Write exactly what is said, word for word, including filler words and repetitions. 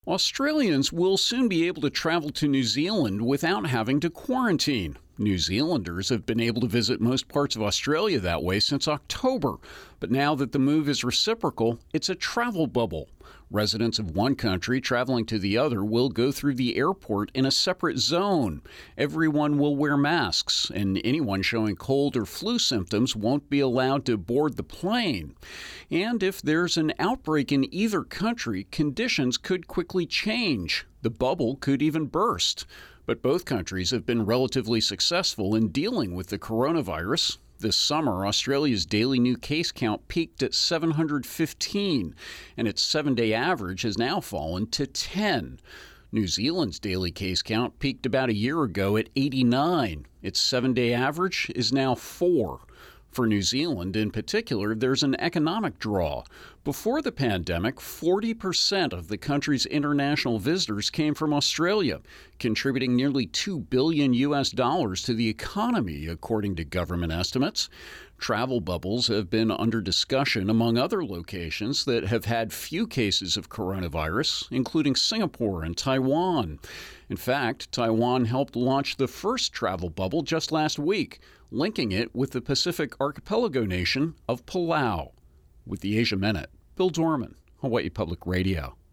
Australians will soon be able to travel to New Zealand without having to quarantine. New Zealanders have been able to visit most parts of Australia that way since October. But now that the move is reciprocal, it's a travel bubble. Residents of one country traveling to the other will go through the airport in a separate zone. Everyone will wear masks, and anyone showing cold or flu symptoms won't be allowed to board the plane. And if there's an outbreak in either country, conditions could quickly change. The bubble could even burst. But both countries have been relatively successful in dealing with the coronavirus. This summer, Australia's daily new case count peaked at seven hundred fifteen, and its seven-day average has now fallen to ten. New Zealand's daily case count peaked about a year ago at eighty-nine. Its seven-day average is now four. For New Zealand in particular, there's an economic draw. Before the pandemic, forty percent of the country's international visitors came from Australia, contributing nearly two billion U S dollars to the economy, according to government estimates. Travel bubbles have been under discussion among other locations that have had few cases of coronavirus, including Singapore and Taiwan. In fact, Taiwan helped launch the first travel bubble just last week, linking it with the Pacific archipelago nation of Palau. With the Asia Minute, Bill Dorman, Hawaii Public Radio.